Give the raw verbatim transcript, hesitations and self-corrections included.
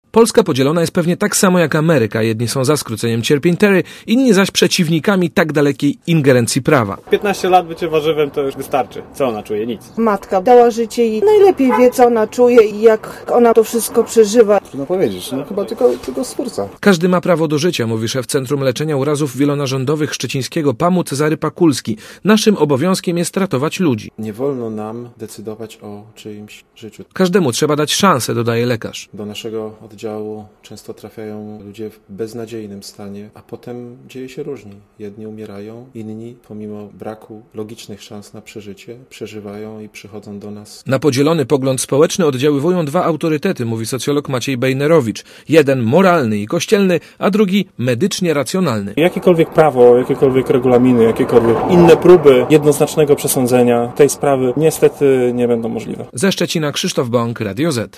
Polska podzielona jest pewnie tak samo jak Ameryka. Jedni są za skróceniem cierpień Terry, inni zaś przeciwnikami tak dalekiej ingerencji prawa. piętnaście lat bycie warzywem to już wystarczy. Co ona czuje? Nic. Matka dała życie i najlepiej wie, co ona czuje i jak ona to wszystko przeżywa. Trudno powiedzieć, no chyba tylko, tylko stwórca. Każdy ma prawo do życia, mówi szef Centrum Leczenia Urazów Wielonarządowych Szczecińskiego P A M-u Cezary Pakulski. Naszym obowiązkiem jest ratować ludzi. Nie wolno nam decydować o czyimś życiu. Każdemu trzeba dać szansę, dodaje lekarz. Do naszego oddziału często trafiają ludzie w beznadziejnym stanie, a potem dzieje się różnie. Jedni umierają, inni pomimo braku logicznych szans na przeżycie przeżywają i przychodzą do nas. Na podzielony pogląd społeczny oddziaływują dwa autorytety, mówi socjolog Maciej Bejnerowicz. Jeden moralny i kościelny, a drugi medycznie racjonalny. Jakiekolwiek prawo, jakiekolwiek regulaminy, jakiekolwiek inne próby jednoznacznego przesądzenia tej sprawy niestety nie będą możliwe. Ze Szczecina Krzysztof Bąk, Radio Z.